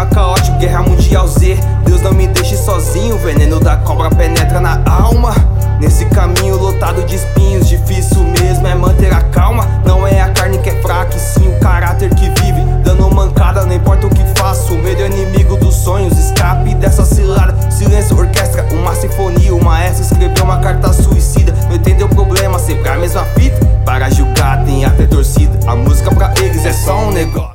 clima caótico, guerra mundial Z. Deus não me deixe sozinho, o veneno da cobra penetra na alma. Nesse caminho lotado de espinhos, difícil mesmo é manter a calma. Não é a carne que é fraca, e sim o caráter que vive dando mancada, não importa o que faço. O medo é inimigo dos sonhos, escape dessa cilada. Silêncio orquestra uma sinfonia, o maestro escreveu uma carta suicida. Não entendeu o problema, sempre a mesma fita. Para julgar tem até torcida, a música pra eles é só um negócio.